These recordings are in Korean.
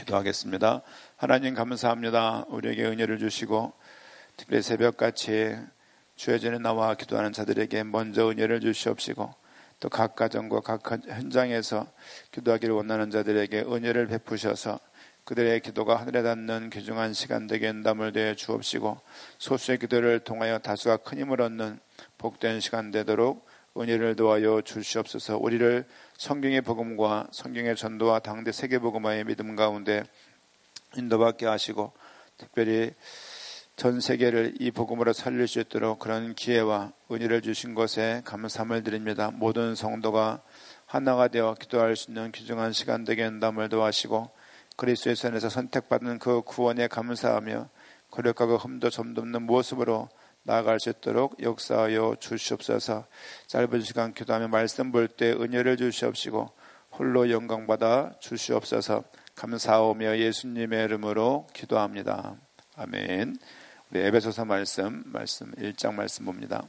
기도하겠습니다. 하나님 감사합니다. 우리에게 은혜를 주시고 특별히 새벽같이 주의 전에 나와 기도하는 자들에게 먼저 은혜를 주시옵시고 또 각 가정과 각 현장에서 기도하기를 원하는 자들에게 은혜를 베푸셔서 그들의 기도가 하늘에 닿는 귀중한 시간 되게 응답을 대해 주옵시고 소수의 기도를 통하여 다수가 큰 힘을 얻는 복된 시간 되도록 은혜를 도와여 주시옵소서. 우리를 성경의 복음과 성경의 전도와 당대 세계복음화의 믿음 가운데 인도받게 하시고 특별히 전 세계를 이 복음으로 살릴 수 있도록 그런 기회와 은혜를 주신 것에 감사함을 드립니다. 모든 성도가 하나가 되어 기도할 수 있는 귀중한 시간 되게 응답을 도와시고 그리스도의 선에서 선택받은 그 구원에 감사하며 거룩하고 흠도 점도 없는 모습으로 나아갈 수 있도록 역사하여 주시옵소서. 짧은 시간 기도하며 말씀 볼 때 은혜를 주시옵시고 홀로 영광받아 주시옵소서. 감사하오며 예수님의 이름으로 기도합니다. 아멘. 우리 에베소서 말씀 1장 말씀 봅니다.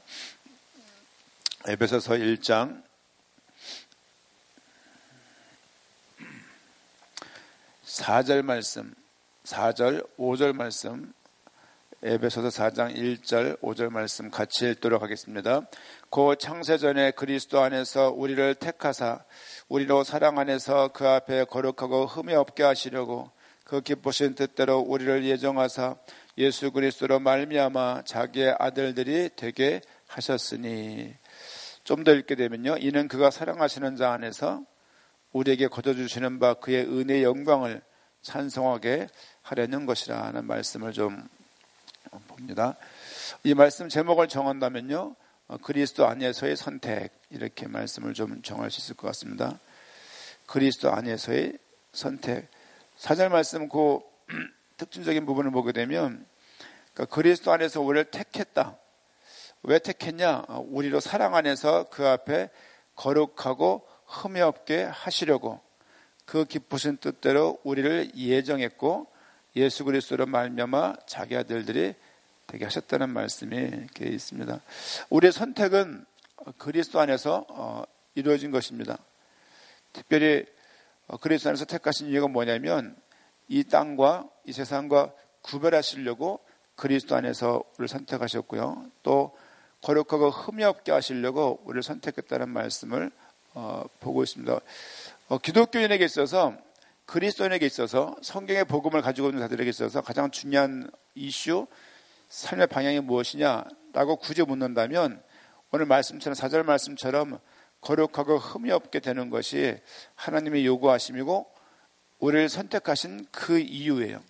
에베소서 1장 4절 말씀, 4절, 5절 말씀, 에베소서 4장 1절, 5절 말씀 같이 읽도록 하겠습니다. 그 창세전에 그리스도 안에서 우리를 택하사 우리로 사랑 안에서 그 앞에 거룩하고 흠이 없게 하시려고 그 기쁘신 뜻대로 우리를 예정하사 예수 그리스도로 말미암아 자기의 아들들이 되게 하셨으니. 좀 더 읽게 되면요, 이는 그가 사랑하시는 자 안에서 우리에게 거둬주시는 바 그의 은혜의 영광을 찬송하게 하려는 것이라 하는 말씀을 좀 봅니다. 이 말씀 제목을 정한다면요, 그리스도 안에서의 선택, 이렇게 말씀을 좀 정할 수 있을 것 같습니다. 그리스도 안에서의 선택. 4절 말씀 그 특징적인 부분을 보게 되면 그러니까 그리스도 안에서 우리를 택했다. 왜 택했냐? 우리로 사랑 안에서 그 앞에 거룩하고 흠이 없게 하시려고 그 기쁘신 뜻대로 우리를 예정했고 예수 그리스도로 말미암아 자기 아들들이 되게 하셨다는 말씀이 이렇게 있습니다. 우리의 선택은 그리스도 안에서 이루어진 것입니다. 특별히 그리스도 안에서 택하신 이유가 뭐냐면 이 땅과 이 세상과 구별하시려고 그리스도 안에서 우리를 선택하셨고요. 또 거룩하고 흠이 없게 하시려고 우리를 선택했다는 말씀을 보고 있습니다. 기독교인에게 있어서 그리스도인에게 있어서 성경의 복음을 가지고 있는 자들에게 있어서 가장 중요한 이슈, 삶의 방향이 무엇이냐라고 굳이 묻는다면 오늘 말씀처럼 4절 말씀처럼 거룩하고 흠이 없게 되는 것이 하나님의 요구하심이고 우리를 선택하신 그 이유예요.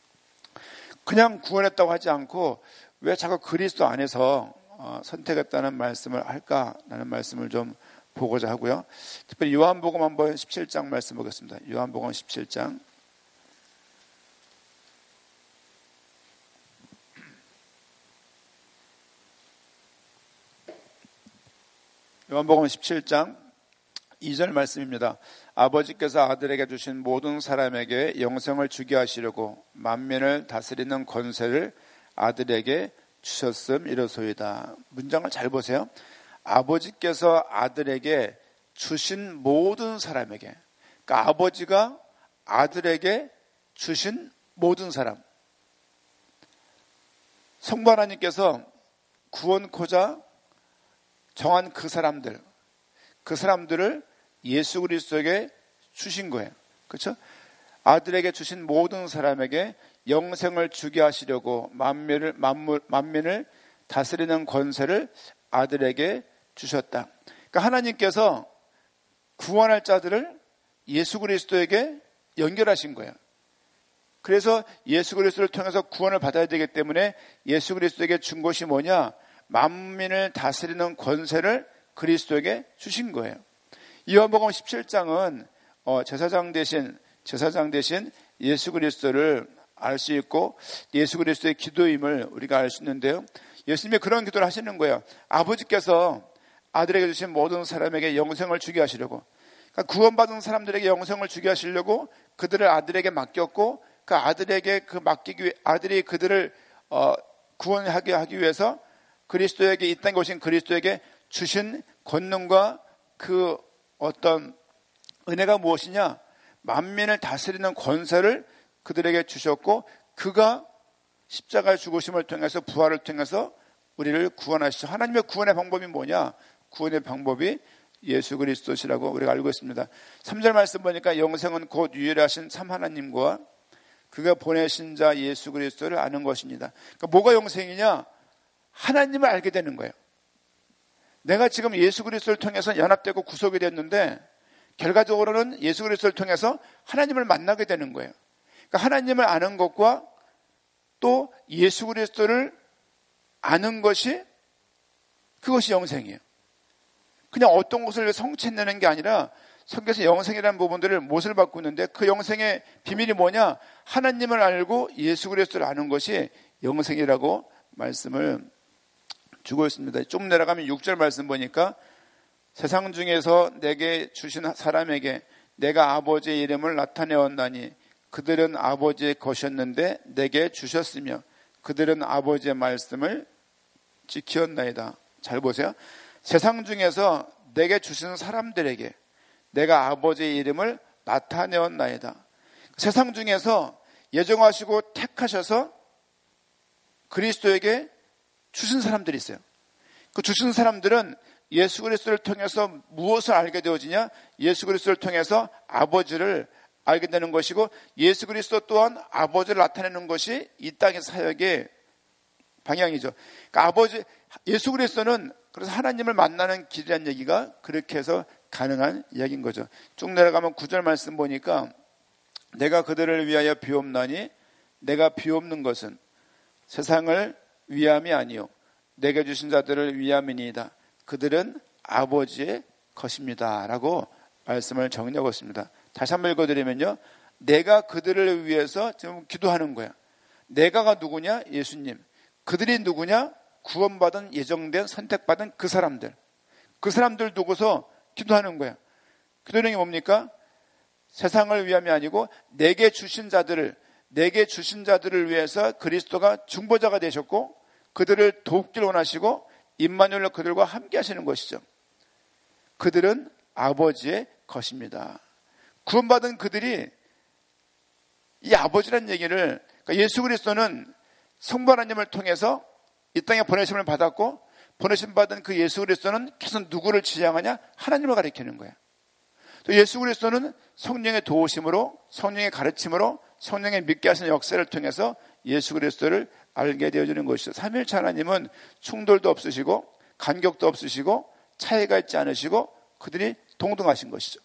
그냥 구원했다고 하지 않고 왜 자꾸 그리스도 안에서 선택했다는 말씀을 할까라는 말씀을 좀 보고자 하고요. 특별히 요한복음 한번 17장 말씀 보겠습니다. 요한복음 17장. 요한복음 17장 2절 말씀입니다. 아버지께서 아들에게 주신 모든 사람에게 영생을 주게 하시려고 만민을 다스리는 권세를 아들에게 주셨음 이로소이다. 문장을 잘 보세요. 아버지께서 아들에게 주신 모든 사람에게, 그러니까 아버지가 아들에게 주신 모든 사람, 성부 하나님께서 구원코자 정한 그 사람들을 예수 그리스도에게 주신 거예요. 그렇죠? 아들에게 주신 모든 사람에게 영생을 주게 하시려고 만민을 다스리는 권세를 아들에게 주셨다. 그러니까 하나님께서 구원할 자들을 예수 그리스도에게 연결하신 거예요. 그래서 예수 그리스도를 통해서 구원을 받아야 되기 때문에 예수 그리스도에게 준 것이 뭐냐? 만민을 다스리는 권세를 그리스도에게 주신 거예요. 요한복음 17장은 제사장 대신 예수 그리스도를 알 수 있고 예수 그리스도의 기도임을 우리가 알 수 있는데요. 예수님이 그런 기도를 하시는 거예요. 아버지께서 아들에게 주신 모든 사람에게 영생을 주게 하시려고, 그러니까 구원받은 사람들에게 영생을 주게 하시려고 그들을 아들에게 맡겼고 그 아들에게 아들이 그들을 구원하게 하기 위해서 그리스도에게 이 땅에 오신 그리스도에게 주신 권능과 그 어떤 은혜가 무엇이냐? 만민을 다스리는 권세를 그들에게 주셨고 그가 십자가의 죽으심을 통해서 부활을 통해서 우리를 구원하시죠. 하나님의 구원의 방법이 뭐냐? 구원의 방법이 예수 그리스도시라고 우리가 알고 있습니다. 3절 말씀 보니까 영생은 곧 유일하신 참 하나님과 그가 보내신 자 예수 그리스도를 아는 것입니다. 그러니까 뭐가 영생이냐? 하나님을 알게 되는 거예요. 내가 지금 예수 그리스도를 통해서 연합되고 구속이 됐는데 결과적으로는 예수 그리스도를 통해서 하나님을 만나게 되는 거예요. 그러니까 하나님을 아는 것과 또 예수 그리스도를 아는 것이 그것이 영생이에요. 그냥 어떤 것을 성취해내는 게 아니라 성경에서 영생이라는 부분들을 못을 받고 있는데 그 영생의 비밀이 뭐냐? 하나님을 알고 예수 그리스도를 아는 것이 영생이라고 말씀을 주고 있습니다. 좀 내려가면 6절 말씀 보니까 세상 중에서 내게 주신 사람에게 내가 아버지의 이름을 나타내었나니 그들은 아버지의 것이었는데 내게 주셨으며 그들은 아버지의 말씀을 지키었나이다. 잘 보세요. 세상 중에서 내게 주신 사람들에게 내가 아버지의 이름을 나타내었나이다. 세상 중에서 예정하시고 택하셔서 그리스도에게 주신 사람들이 있어요. 그 주신 사람들은 예수 그리스도를 통해서 무엇을 알게 되어지냐? 예수 그리스도를 통해서 아버지를 알게 되는 것이고 예수 그리스도 또한 아버지를 나타내는 것이 이 땅의 사역의 방향이죠. 그러니까 예수 그리스도는 그래서 하나님을 만나는 길이라는 얘기가 그렇게 해서 가능한 이야기인 거죠. 쭉 내려가면 9절 말씀 보니까 내가 그들을 위하여 비옵나니 내가 비옵는 것은 세상을 위함이 아니요 내게 주신 자들을 위함이니이다. 그들은 아버지의 것입니다. 라고 말씀을 정리하고 있습니다. 다시 한번 읽어드리면요. 내가 그들을 위해서 지금 기도하는 거야. 내가가 누구냐? 예수님. 그들이 누구냐? 구원받은 예정된 선택받은 그 사람들. 그 사람들 두고서 기도하는 거야. 기도는 게 뭡니까? 세상을 위함이 아니고 내게 주신 자들을 위해서 그리스도가 중보자가 되셨고 그들을 돕기를 원하시고 임마누엘로 그들과 함께 하시는 것이죠. 그들은 아버지의 것입니다. 구원받은 그들이 이 아버지라는 얘기를 그러니까 예수 그리스도는 성부 하나님을 통해서 이 땅에 보내심을 받았고 보내심 받은 그 예수 그리스도는 계속 누구를 지향하냐? 하나님을 가리키는 거예요. 또 예수 그리스도는 성령의 도우심으로 성령의 가르침으로 성령의 믿게 하시는 역사를 통해서 예수 그리스도를 알게 되어지는 것이죠. 삼위일체 하나님은 충돌도 없으시고 간격도 없으시고 차이가 있지 않으시고 그들이 동등하신 것이죠.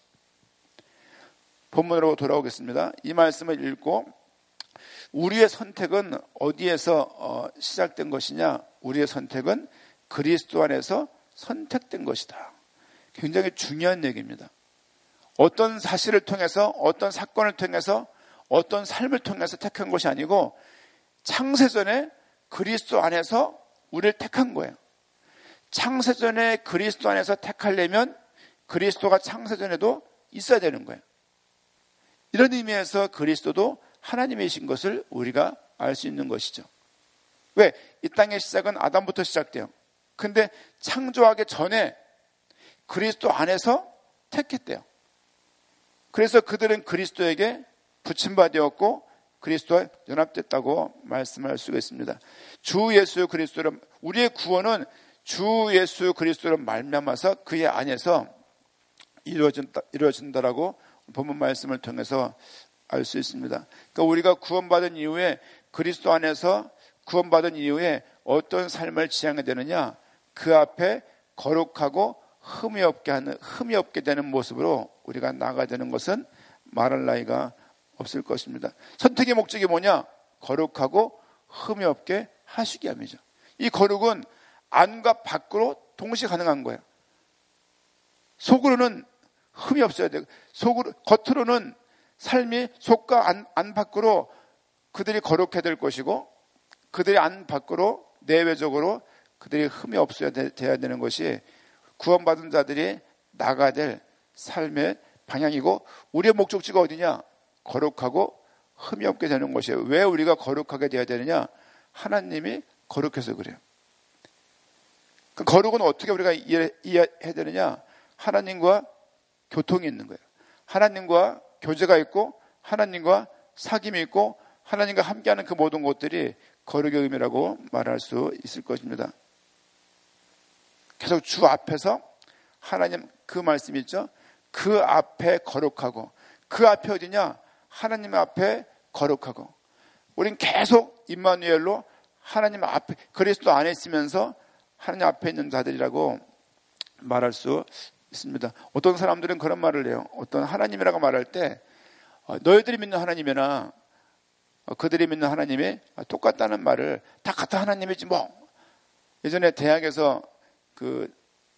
본문으로 돌아오겠습니다. 이 말씀을 읽고 우리의 선택은 어디에서 시작된 것이냐? 우리의 선택은 그리스도 안에서 선택된 것이다. 굉장히 중요한 얘기입니다. 어떤 사실을 통해서 어떤 사건을 통해서 어떤 삶을 통해서 택한 것이 아니고 창세전에 그리스도 안에서 우리를 택한 거예요. 창세전에 그리스도 안에서 택하려면 그리스도가 창세전에도 있어야 되는 거예요. 이런 의미에서 그리스도도 하나님이신 것을 우리가 알 수 있는 것이죠. 왜? 이 땅의 시작은 아담부터 시작돼요. 근데 창조하기 전에 그리스도 안에서 택했대요. 그래서 그들은 그리스도에게 부침받았고 그리스도와 연합됐다고 말씀할 수가 있습니다. 주 예수 그리스도로 우리의 구원은 주 예수 그리스도로 말미암아서 그의 안에서 이루어진다라고 본문 말씀을 통해서 알 수 있습니다. 그러니까 우리가 구원받은 이후에 그리스도 안에서 구원받은 이후에 어떤 삶을 지향해야 되느냐? 그 앞에 거룩하고 흠이 없게 되는 모습으로 우리가 나아가야 되는 것은 말할 나위가 없을 것입니다. 선택의 목적이 뭐냐? 거룩하고 흠이 없게 하시게 함이죠. 이 거룩은 안과 밖으로 동시에 가능한 거예요. 속으로는 흠이 없어야 돼요. 겉으로는 삶이 속과 안 밖으로 그들이 거룩해야 될 것이고 그들이 안 밖으로 내외적으로 그들이 흠이 없어야 돼야 되는 것이 구원받은 자들이 나가야 될 삶의 방향이고 우리의 목적지가 어디냐? 거룩하고 흠이 없게 되는 것이에요. 왜 우리가 거룩하게 돼야 되느냐? 하나님이 거룩해서 그래요. 그 거룩은 어떻게 우리가 이해해야 되느냐? 하나님과 교통이 있는 거예요. 하나님과 교제가 있고 하나님과 사귐이 있고 하나님과 함께하는 그 모든 것들이 거룩의 의미라고 말할 수 있을 것입니다. 계속 주 앞에서 하나님 그 말씀 있죠. 그 앞에 거룩하고, 그 앞에 어디냐? 하나님 앞에 거룩하고. 우린 계속 임마누엘로 하나님 앞에, 그리스도 안에 있으면서 하나님 앞에 있는 자들이라고 말할 수 있습니다. 어떤 사람들은 그런 말을 해요. 어떤 하나님이라고 말할 때 너희들이 믿는 하나님이나 그들이 믿는 하나님이 똑같다는 말을, 다 같은 하나님이지 뭐. 예전에 대학에서 그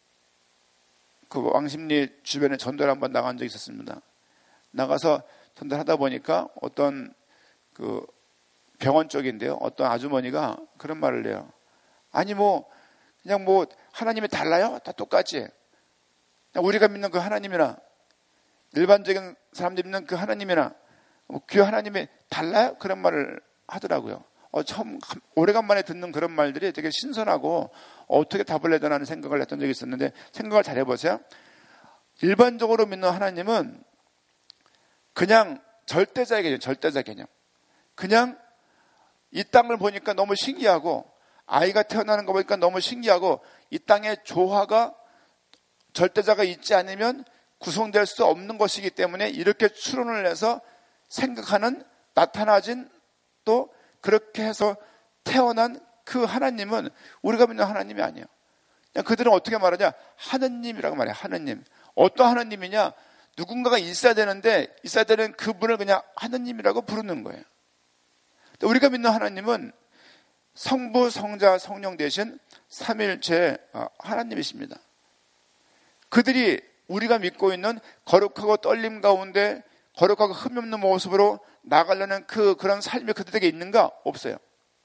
왕십리 주변에 전도를 한번 나간 적이 있었습니다. 나가서 전도하다 보니까 어떤 그 병원 쪽인데요, 어떤 아주머니가 그런 말을 해요. 아니 그냥 하나님이 달라요? 다 똑같지. 우리가 믿는 그 하나님이나 일반적인 사람들이 믿는 그 하나님이나 그 하나님이 달라요? 그런 말을 하더라고요. 처음 오래간만에 듣는 그런 말들이 되게 신선하고 어떻게 답을 해야 되나 하는 생각을 했던 적이 있었는데, 생각을 잘 해보세요. 일반적으로 믿는 하나님은 그냥 절대자 개념. 그냥 이 땅을 보니까 너무 신기하고, 아이가 태어나는 거 보니까 너무 신기하고, 이 땅에 조화가 절대자가 있지 않으면 구성될 수 없는 것이기 때문에 이렇게 추론을 해서 생각하는, 나타나진, 또 그렇게 해서 태어난 그 하나님은 우리가 믿는 하나님이 아니에요. 그냥 그들은 어떻게 말하냐? 하느님이라고 말해요. 하느님. 어떤 하느님이냐? 누군가가 있어야 되는 그분을 그냥 하느님이라고 부르는 거예요. 우리가 믿는 하나님은 성부, 성자, 성령 되신 삼위일체 하나님이십니다. 그들이 우리가 믿고 있는 거룩하고 떨림 가운데 거룩하고 흠이 없는 모습으로 나가려는 그런 삶이 그들에게 있는가? 없어요.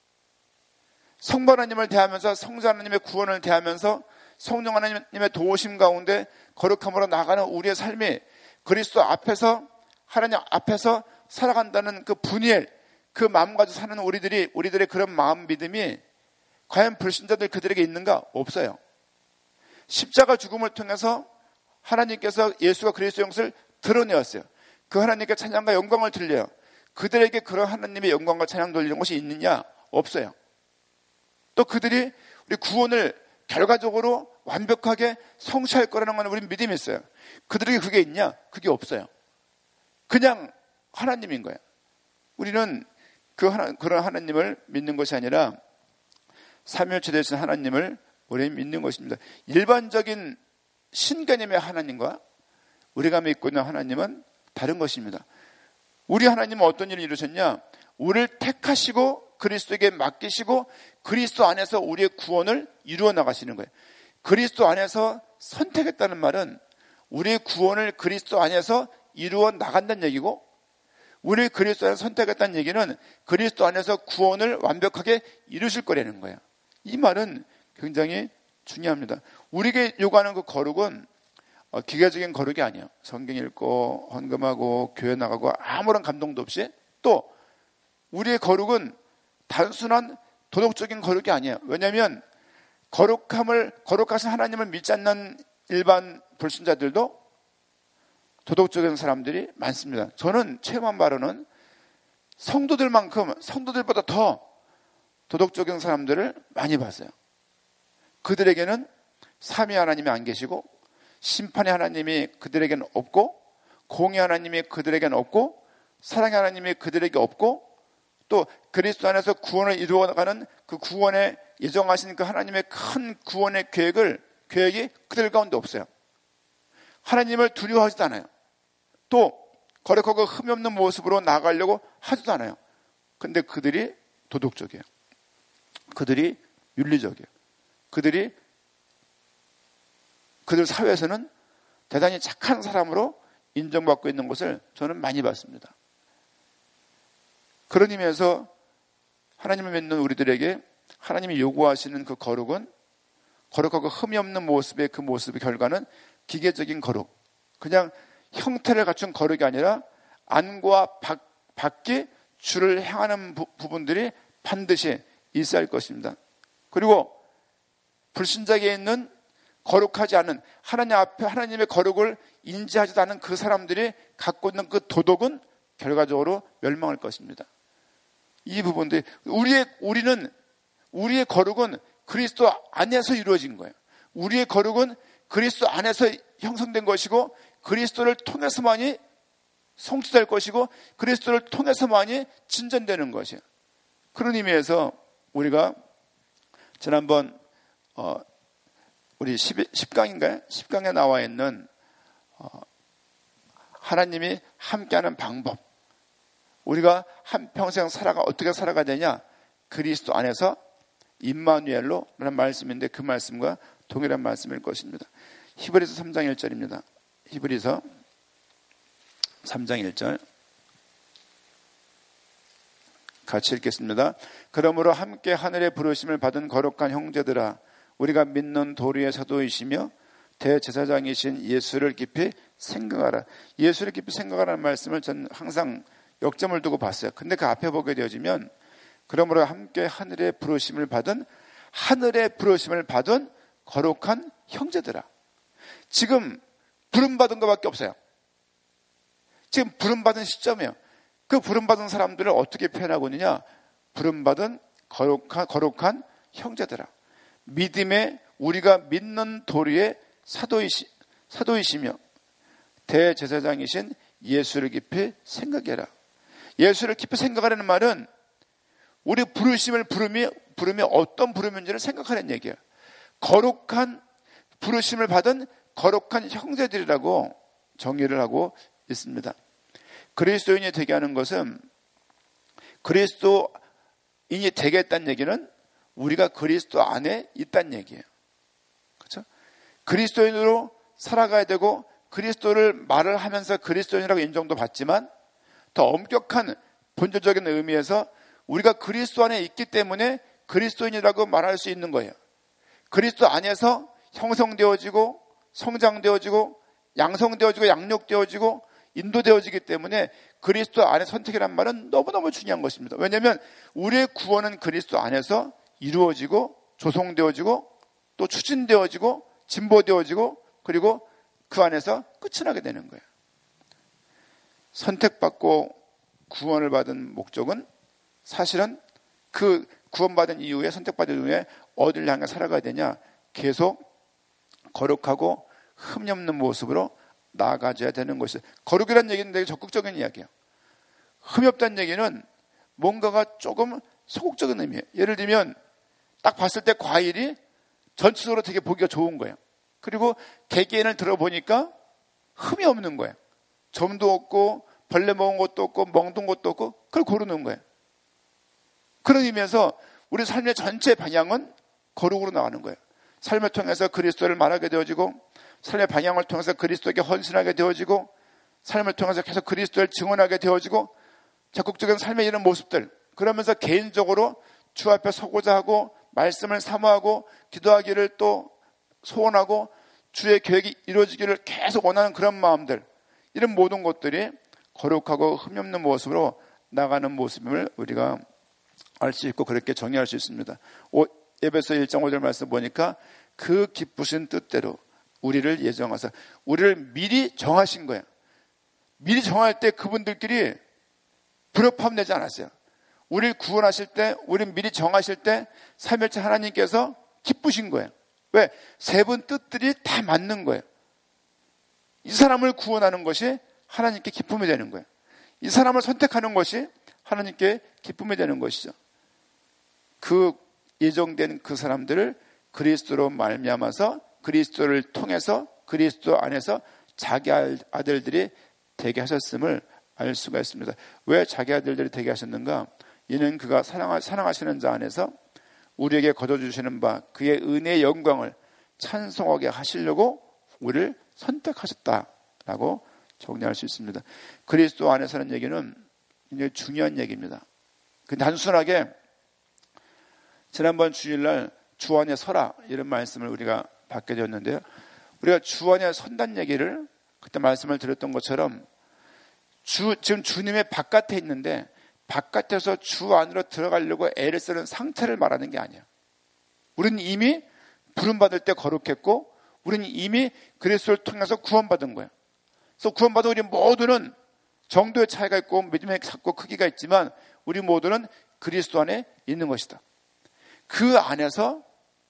성부 하나님을 대하면서, 성자 하나님의 구원을 대하면서, 성령 하나님의 도우심 가운데 거룩함으로 나가는 우리의 삶이 그리스도 앞에서, 하나님 앞에서 살아간다는 그 분이엘, 그 마음 가지고 사는 우리들의 그런 마음 믿음이 과연 불신자들 그들에게 있는가? 없어요. 십자가 죽음을 통해서 하나님께서 예수가 그리스도의 형상을 드러내었어요. 그 하나님께 찬양과 영광을 들려요. 그들에게 그런 하나님의 영광과 찬양 돌리는 것이 있느냐? 없어요. 또 그들이 우리 구원을 결과적으로 완벽하게 성취할 거라는 건 우리는 믿음이 있어요. 그들에게 그게 있냐? 그게 없어요. 그냥 하나님인 거예요. 우리는 그런 하나님을 믿는 것이 아니라 삼위일체 되신 하나님을 우리는 믿는 것입니다. 일반적인 신개념의 하나님과 우리가 믿고 있는 하나님은 다른 것입니다. 우리 하나님은 어떤 일을 이루셨냐? 우리를 택하시고 그리스도에게 맡기시고 그리스도 안에서 우리의 구원을 이루어 나가시는 거예요. 그리스도 안에서 선택했다는 말은 우리의 구원을 그리스도 안에서 이루어 나간다는 얘기고, 우리를 그리스도 안에서 선택했다는 얘기는 그리스도 안에서 구원을 완벽하게 이루실 거라는 거예요. 이 말은 굉장히 중요합니다. 우리에게 요구하는 그 거룩은 기계적인 거룩이 아니에요. 성경 읽고 헌금하고 교회 나가고 아무런 감동도 없이, 또 우리의 거룩은 단순한 도덕적인 거룩이 아니에요. 왜냐하면 거룩하신 하나님을 믿지 않는 일반 불신자들도 도덕적인 사람들이 많습니다. 저는 체험한 바로는 성도들보다 더 도덕적인 사람들을 많이 봤어요. 그들에게는 삼위 하나님이 안 계시고, 심판의 하나님이 그들에게는 없고, 공의 하나님이 그들에게는 없고, 사랑의 하나님이 그들에게 없고, 또 그리스도 안에서 구원을 이루어가는 그 구원에 예정하신 그 하나님의 큰 구원의 계획이 그들 가운데 없어요. 하나님을 두려워하지도 않아요. 또 거룩하고 흠이 없는 모습으로 나가려고 하지도 않아요. 근데 그들이 도덕적이에요. 그들이 윤리적이에요. 그들 사회에서는 대단히 착한 사람으로 인정받고 있는 것을 저는 많이 봤습니다. 그런 의미에서 하나님을 믿는 우리들에게 하나님이 요구하시는 그 거룩은, 거룩하고 흠이 없는 모습의 그 모습의 결과는 기계적인 거룩, 그냥 형태를 갖춘 거룩이 아니라 안과 밖에 주를 향하는 부분들이 반드시 있어야 할 것입니다. 그리고 불신자에게 있는 거룩하지 않은, 하나님 앞에 하나님의 거룩을 인지하지도 않은 그 사람들이 갖고 있는 그 도덕은 결과적으로 멸망할 것입니다. 이 부분들이 우리의 거룩은 그리스도 안에서 이루어진 거예요. 우리의 거룩은 그리스도 안에서 형성된 것이고 그리스도를 통해서만이 성취될 것이고 그리스도를 통해서만이 진전되는 것이에요. 그런 의미에서 우리가 지난번 우리 10강인가요? 10강에 나와 있는 하나님이 함께하는 방법, 우리가 한평생 어떻게 살아가야 되냐? 그리스도 안에서 임마누엘로 라는 말씀인데 그 말씀과 동일한 말씀일 것입니다. 히브리서 3장 1절입니다. 히브리서 3장 1절 같이 읽겠습니다. 그러므로 함께 하늘의 부르심을 받은 거룩한 형제들아, 우리가 믿는 도리의 사도이시며 대제사장이신 예수를 깊이 생각하라. 예수를 깊이 생각하라는 말씀을 전 항상 역점을 두고 봤어요. 근데 그 앞에 보게 되어지면 그러므로 함께 하늘의 부르심을 받은 거룩한 형제들아. 지금 부름받은 것밖에 없어요. 지금 부름받은 시점이에요. 그 부름받은 사람들을 어떻게 표현하고 있느냐? 부름받은 거룩한 형제들아. 믿음에 우리가 믿는 도리의 사도이시며 대제사장이신 예수를 깊이 생각해라. 예수를 깊이 생각하라는 말은 우리 부름이 어떤 부름인지를 생각하는 얘기예요. 거룩한 부르심을 받은 거룩한 형제들이라고 정의를 하고 있습니다. 그리스도인이 되게 하는 것은, 그리스도인이 되겠다는 얘기는 우리가 그리스도 안에 있다는 얘기예요. 그렇죠? 그리스도인으로 살아가야 되고 그리스도를 말을 하면서 그리스도인이라고 인정도 받지만 더 엄격한 본질적인 의미에서 우리가 그리스도 안에 있기 때문에 그리스도인이라고 말할 수 있는 거예요. 그리스도 안에서 형성되어지고 성장되어지고 양성되어지고 양육되어지고 인도되어지기 때문에 그리스도 안에 선택이란 말은 너무너무 중요한 것입니다. 왜냐하면 우리의 구원은 그리스도 안에서 이루어지고 조성되어지고 또 추진되어지고 진보되어지고 그리고 그 안에서 끝이 나게 되는 거예요. 선택받고 구원을 받은 목적은 사실은 그 구원받은 이후에, 선택받은 이후에 어디를 향해 살아가야 되냐? 계속 거룩하고 흠이 없는 모습으로 나아가줘야 되는 것이죠. 거룩이라는 얘기는 되게 적극적인 이야기예요. 흠이 없다는 얘기는 뭔가가 조금 소극적인 의미예요. 예를 들면 딱 봤을 때 과일이 전체적으로 되게 보기가 좋은 거예요. 그리고 개개인을 들어보니까 흠이 없는 거예요. 점도 없고 벌레 먹은 것도 없고 멍든 것도 없고 그걸 고르는 거예요. 그런 의미에서 우리 삶의 전체 방향은 거룩으로 나가는 거예요. 삶을 통해서 그리스도를 말하게 되어지고, 삶의 방향을 통해서 그리스도에게 헌신하게 되어지고, 삶을 통해서 계속 그리스도를 증언하게 되어지고, 적극적인 삶의 이런 모습들, 그러면서 개인적으로 주 앞에 서고자 하고 말씀을 사모하고 기도하기를 또 소원하고 주의 계획이 이루어지기를 계속 원하는 그런 마음들, 이런 모든 것들이 거룩하고 흠이 없는 모습으로 나가는 모습임을 우리가 알 수 있고 그렇게 정의할 수 있습니다. 에베소 1장 5절 말씀 보니까 그 기쁘신 뜻대로 우리를 예정하사, 우리를 미리 정하신 거예요. 미리 정할 때 그분들끼리 불협화음 내지 않았어요. 우리를 구원하실 때, 우리를 미리 정하실 때 삼위일체 하나님께서 기쁘신 거예요. 왜? 세 분 뜻들이 다 맞는 거예요. 이 사람을 구원하는 것이 하나님께 기쁨이 되는 거예요. 이 사람을 선택하는 것이 하나님께 기쁨이 되는 것이죠. 그 예정된 그 사람들을 그리스도로 말미암아서, 그리스도를 통해서, 그리스도 안에서 자기 아들들이 되게 하셨음을 알 수가 있습니다. 왜 자기 아들들이 되게 하셨는가? 이는 그가 사랑하시는 자 안에서 우리에게 거둬주시는 바 그의 은혜의 영광을 찬송하게 하시려고 우리를 선택하셨다라고 정리할 수 있습니다. 그리스도 안에서는 얘기는 굉장히 중요한 얘기입니다. 단순하게 지난번 주일날 주 안에 서라 이런 말씀을 우리가 받게 되었는데요. 우리가 주 안에 선다는 얘기를 그때 말씀을 드렸던 것처럼 지금 주님의 바깥에 있는데 바깥에서 주 안으로 들어가려고 애를 쓰는 상태를 말하는 게 아니야. 우리는 이미 부름받을 때 거룩했고 우리는 이미 그리스도를 통해서 구원받은 거야. 그래서 구원받은 우리 모두는 정도의 차이가 있고 믿음의 작고 크기가 있지만 우리 모두는 그리스도 안에 있는 것이다. 그 안에서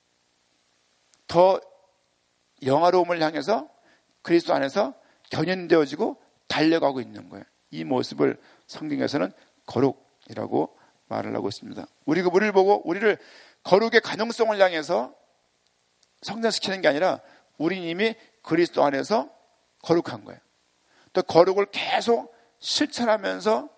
더 영화로움을 향해서 그리스도 안에서 견인되어지고 달려가고 있는 거예요. 이 모습을 성경에서는 거룩이라고 말을 하고 있습니다. 우리가 우리를 보고 우리를 거룩의 가능성을 향해서 성장시키는 게 아니라 우리 이미 그리스도 안에서 거룩한 거예요. 또 거룩을 계속 실천하면서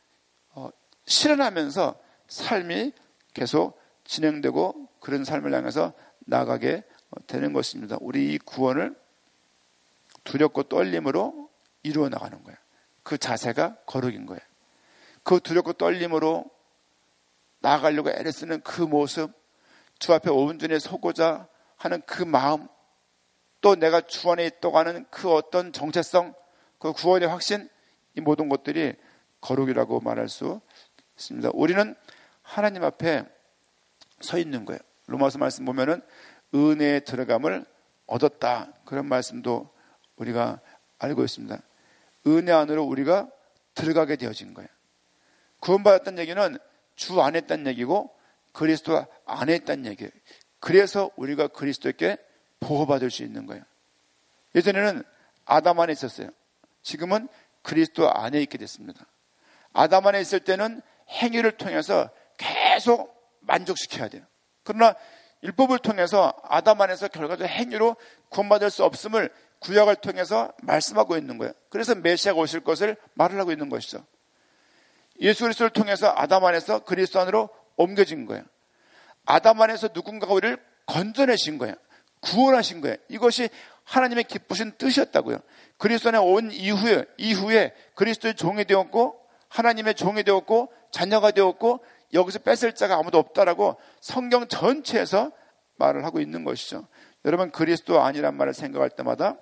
실현하면서 삶이 계속 진행되고 그런 삶을 향해서 나아가게 되는 것입니다. 우리 이 구원을 두렵고 떨림으로 이루어 나가는 거예요. 그 자세가 거룩인 거예요. 그 두렵고 떨림으로 나아가려고 애를 쓰는 그 모습, 주 앞에 온전히 서고자 하는 그 마음, 또 내가 주 안에 있다고 하는 그 어떤 정체성, 그 구원의 확신, 이 모든 것들이 거룩이라고 말할 수 있습니다. 우리는 하나님 앞에 서 있는 거예요. 로마서 말씀 보면은 은혜의 들어감을 얻었다, 그런 말씀도 우리가 알고 있습니다. 은혜 안으로 우리가 들어가게 되어진 거예요. 구원받았다는 얘기는 주 안에 있다는 얘기고 그리스도 안에 있다는 얘기예요. 그래서 우리가 그리스도께 보호받을 수 있는 거예요. 예전에는 아담 안에 있었어요. 지금은 그리스도 안에 있게 됐습니다. 아담 안에 있을 때는 행위를 통해서 계속 만족시켜야 돼요. 그러나 율법을 통해서 아담 안에서 결과적으로 행위로 구원받을 수 없음을 구약을 통해서 말씀하고 있는 거예요. 그래서 메시아가 오실 것을 말을 하고 있는 것이죠. 예수 그리스도를 통해서 아담 안에서 그리스도 안으로 옮겨진 거예요. 아담 안에서 누군가가 우리를 건져내신 거예요. 구원하신 거예요. 이것이 하나님의 기쁘신 뜻이었다고요. 그리스도 안에 온 이후에 그리스도의 종이 되었고 하나님의 종이 되었고 자녀가 되었고 여기서 뺏을 자가 아무도 없다라고 성경 전체에서 말을 하고 있는 것이죠. 여러분, 그리스도 아니란 말을 생각할 때마다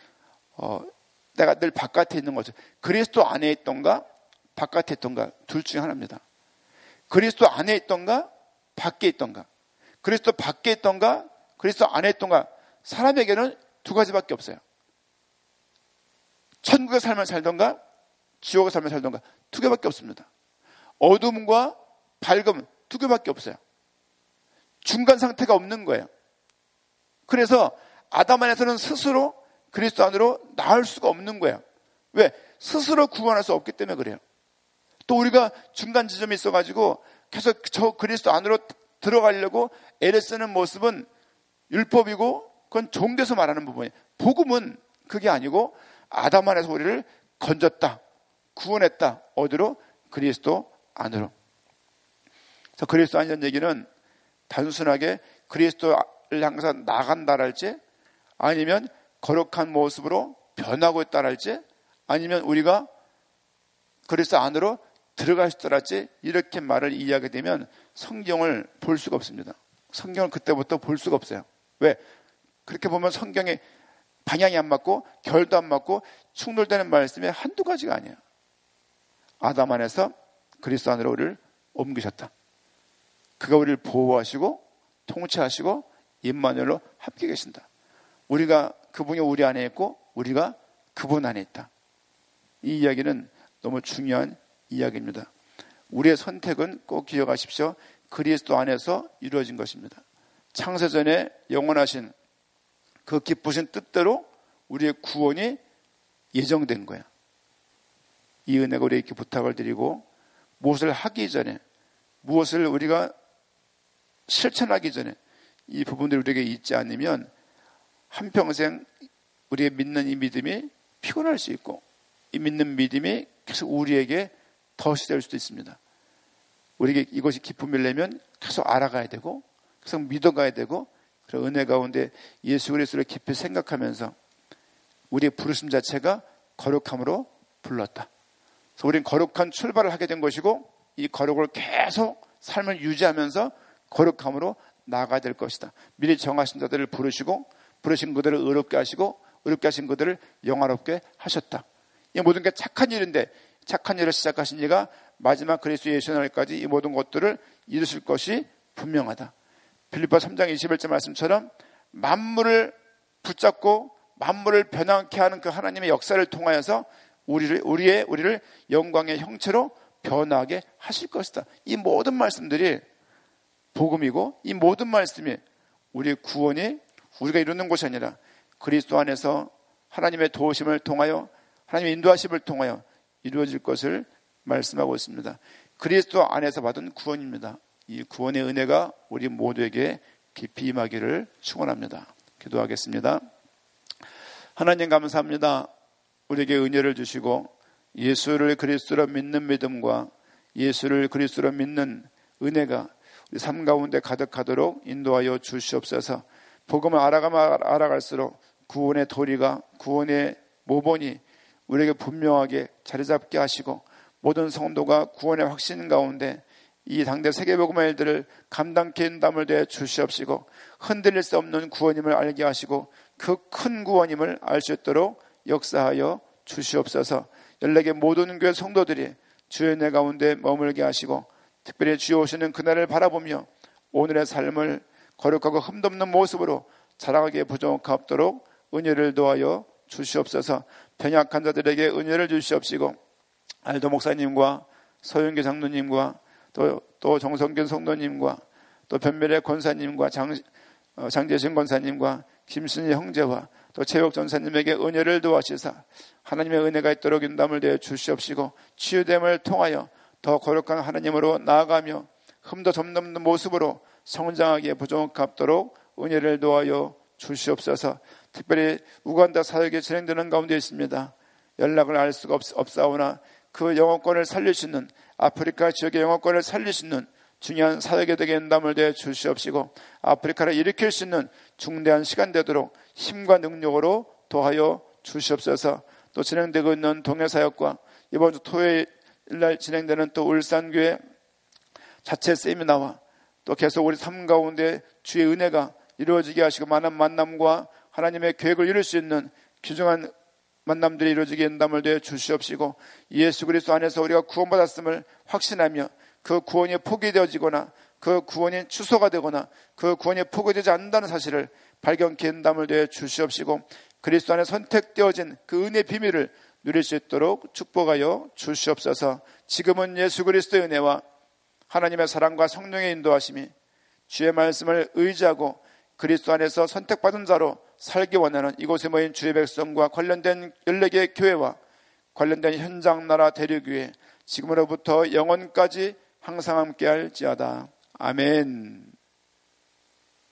내가 늘 바깥에 있는 거죠. 그리스도 안에 있던가 바깥에 있던가 둘 중에 하나입니다. 그리스도 안에 있던가 밖에 있던가, 그리스도 밖에 있던가 그리스도 안에 있던가. 사람에게는 두 가지밖에 없어요. 천국의 삶을 살던가 지옥의 삶을 살던가, 두 개밖에 없습니다. 어둠과 밝음, 두 개밖에 없어요. 중간 상태가 없는 거예요. 그래서 아담 안에서는 스스로 그리스도 안으로 나올 수가 없는 거예요. 왜? 스스로 구원할 수 없기 때문에 그래요. 또 우리가 중간 지점이 있어가지고 계속 저 그리스도 안으로 들어가려고 애를 쓰는 모습은 율법이고 그건 종교에서 말하는 부분이에요. 복음은 그게 아니고 아담 안에서 우리를 건졌다, 구원했다. 어디로? 그리스도 안으로. 그래서 그리스도 안이라는 얘기는 단순하게 그리스도를 향해서 나간다랄지, 아니면 거룩한 모습으로 변하고 있다랄지, 아니면 우리가 그리스도 안으로 들어갈 수 있다랄지, 이렇게 말을 이해하게 되면 성경을 볼 수가 없습니다. 성경을 그때부터 볼 수가 없어요. 왜? 그렇게 보면 성경에 방향이 안 맞고 결도 안 맞고 충돌되는 말씀이 한두 가지가 아니에요. 아담 안에서 그리스도 안으로 우리를 옮기셨다. 그가 우리를 보호하시고 통치하시고 임마누엘로 함께 계신다. 우리가 그분이 우리 안에 있고 우리가 그분 안에 있다. 이 이야기는 너무 중요한 이야기입니다. 우리의 선택은 꼭 기억하십시오. 그리스도 안에서 이루어진 것입니다. 창세전에 영원하신 그 기쁘신 뜻대로 우리의 구원이 예정된 거야. 이 은혜가 우리에게 부탁을 드리고, 무엇을 하기 전에, 무엇을 우리가 실천하기 전에 이 부분들이 우리에게 있지 않으면 한평생 우리의 믿는 이 믿음이 피곤할 수 있고, 이 믿는 믿음이 계속 우리에게 덫이 될 수도 있습니다. 우리에게 이것이 기쁨을 내면 계속 알아가야 되고 계속 믿어가야 되고, 그런 은혜 가운데 예수 그리스도를 깊이 생각하면서 우리의 부르심 자체가 거룩함으로 불렀다. 그래서 우리는 거룩한 출발을 하게 된 것이고, 이 거룩을 계속 삶을 유지하면서 거룩함으로 나아가야 될 것이다. 미리 정하신 자들을 부르시고 부르신 그들을 의롭게 하시고 의롭게 하신 그들을 영화롭게 하셨다. 이 모든 게 착한 일인데, 착한 일을 시작하신 이가 마지막 그리스도 예수의 날까지 이 모든 것들을 이루실 것이 분명하다. 빌립보서 3장 21절 말씀처럼 만물을 붙잡고 만물을 변화케 하는 그 하나님의 역사를 통하여서 우리를 영광의 형체로 변하게 하실 것이다. 이 모든 말씀들이 복음이고, 이 모든 말씀이 우리 구원이 우리가 이루는 것이 아니라 그리스도 안에서 하나님의 도우심을 통하여, 하나님의 인도하심을 통하여 이루어질 것을 말씀하고 있습니다. 그리스도 안에서 받은 구원입니다. 이 구원의 은혜가 우리 모두에게 깊이 임하기를 축원합니다. 기도하겠습니다. 하나님 감사합니다. 우리에게 은혜를 주시고 예수를 그리스도로 믿는 믿음과 예수를 그리스도로 믿는 은혜가 우리 삶 가운데 가득하도록 인도하여 주시옵소서. 복음을 알아가면 알아갈수록 구원의 도리가, 구원의 모본이 우리에게 분명하게 자리 잡게 하시고, 모든 성도가 구원의 확신 가운데 이 당대 세계복음의 일들을 감당케 인담을 대해 주시옵시고, 흔들릴 수 없는 구원임을 알게 하시고 그 큰 구원임을 알 수 있도록 역사하여 주시옵소서. 연락의 모든 교회 성도들이 주의 은혜 가운데 머물게 하시고, 특별히 주여 오시는 그날을 바라보며 오늘의 삶을 거룩하고 흠도 없는 모습으로 자라가기에 부족함 없도록 은혜를 도하여 주시옵소서. 병약한 자들에게 은혜를 주시옵시고, 알도 목사님과 서윤기 장로님과 또 정성균 성도님과 또 변멸의 권사님과 장재신 권사님과 김순희 형제와 또 최욱 전사님에게 은혜를 도와주시사 하나님의 은혜가 있도록 인담을 대해 주시옵시고, 치유됨을 통하여 더 거룩한 하나님으로 나아가며 흠도 점넘는 모습으로 성장하기에 부족함 없도록 은혜를 도하여 주시옵소서. 특별히 우간다 사역이 진행되는 가운데 있습니다. 연락을 알 수가 없사오나 그 영어권을 살릴 수 있는, 아프리카 지역의 영어권을 살릴 수 있는 중요한 사역에 되게 인담을 대해 주시옵시고, 아프리카를 일으킬 수 있는 중대한 시간 되도록 힘과 능력으로 도하여 주시옵소서. 또 진행되고 있는 동해사역과 이번 주 토요일 날 진행되는 또 울산교회 자체 세미나와 또 계속 우리 삶 가운데 주의 은혜가 이루어지게 하시고, 많은 만남과 하나님의 계획을 이룰 수 있는 귀중한 만남들이 이루어지게 인담을 대해 주시옵시고, 예수 그리스도 안에서 우리가 구원받았음을 확신하며 그 구원이 포기되어지거나 그 구원이 취소가 되거나 그 구원이 포기되지 않는다는 사실을 발견케 인담을 대해 주시옵시고, 그리스도 안에 선택되어진 그 은혜의 비밀을 누릴 수 있도록 축복하여 주시옵소서. 지금은 예수 그리스도의 은혜와 하나님의 사랑과 성령의 인도하심이 주의 말씀을 의지하고 그리스도 안에서 선택받은 자로 살기 원하는 이곳에 모인 주의 백성과 관련된 14개의 교회와 관련된 현장 나라 대륙교회 지금으로부터 영원까지 항상 함께할지어다. 아멘.